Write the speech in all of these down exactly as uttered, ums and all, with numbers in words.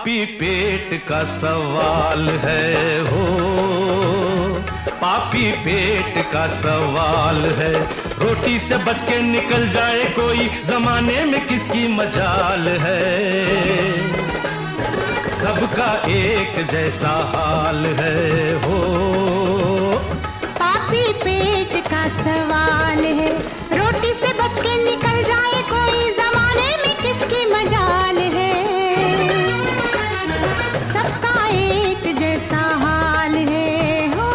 पापी पेट का सवाल है हो, पापी पेट का सवाल है। रोटी से बच के निकल जाए कोई, जमाने में किसकी मजाल है। सबका एक जैसा हाल है हो, पापी पेट का सवाल है। रोटी से बच के निकल जाए कोई, जमाने में किसकी मजाल है। सबका एक जैसा हाल है हो,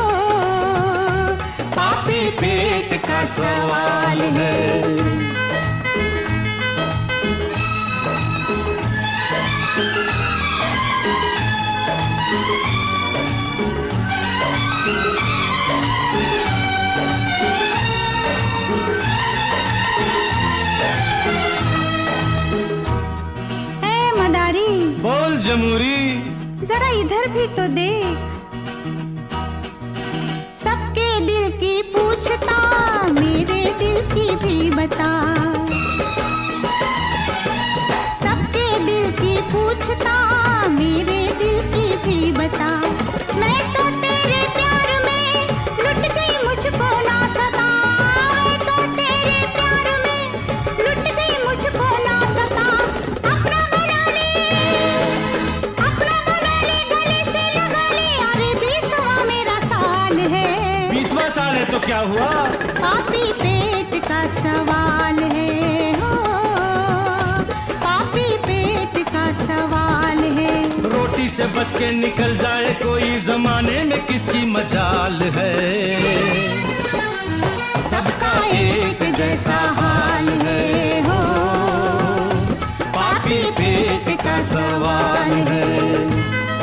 पापी पेट का सवाल है। बोल जमूरी, जरा इधर भी तो देख। सबके दिल की पूछता, मेरे दिल की भी बता। सबके दिल की पूछता, मेरे दिल की भी बता। मैं तो तेरे प्यार में लुट गई, मुझको ना सता। मैं तो तेरे प्यार में लुट गई, मुझको ना सता। अपना बना ले, अपना बना ले, गले से लगा ले। अरे बीसवां मेरा साल है। बीसवां साल है तो क्या हुआ, पापी पेट का सवाल है हो, पापी पेट का सवाल है। रोटी से बच के निकल जाए कोई, जमाने में किसकी मजाल है। सबका एक जैसा हाल है हो, पापी पेट का सवाल है।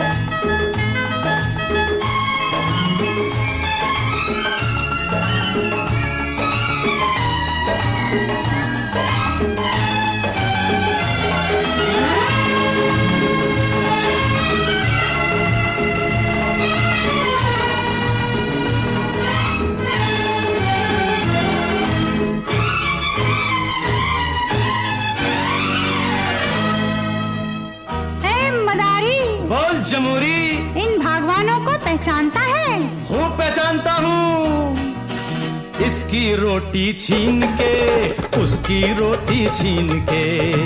बोल जमूरी, इन भगवानों को पहचानता है? खूब पहचानता हूँ। इसकी रोटी छीन के, उसकी रोटी छीन के,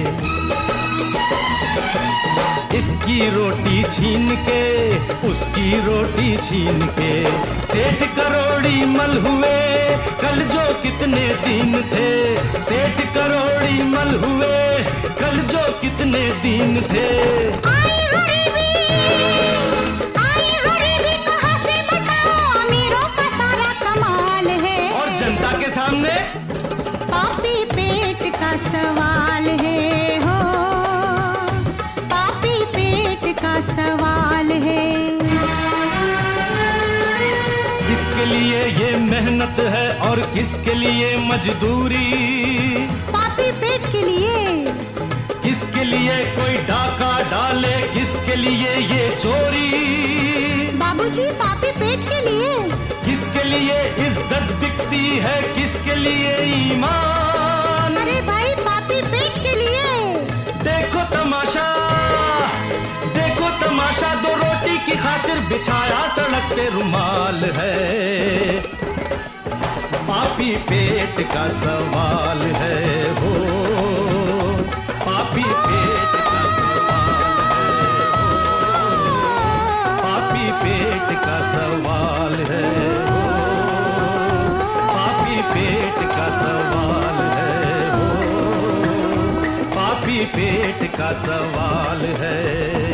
इसकी रोटी छीन के, उसकी रोटी छीन के। सेठ करोड़ी मल हुए कल जो कितने दिन थे, सेठ करोड़ी मल हुए कल जो कितने दिन थे। आई गरीबी, आई गरीबी कहाँ से बताओ, अमीरों का सारा कमाल है। और जनता के सामने पापी पेट का सवाल है हो, पापी पेट का सवाल है। किसके लिए ये मेहनत है और किसके लिए मजदूरी, पापी पेट के लिए। किसके लिए कोई डाका डाले, किसके लिए ये चोरी। बाबूजी पापी पेट के लिए। किसके लिए इज्जत बिकती है, किसके लिए ईमान। अरे भाई पापी पेट के लिए। देखो तमाशा, देखो तमाशा, दो रोटी की खातिर बिछाया सड़क पे रुमाल है। पापी पेट का सवाल है हो, पापी पेट का सवाल है हो, पापी पेट का सवाल है हो, पापी पेट का सवाल है हो, पापी पेट का सवाल है।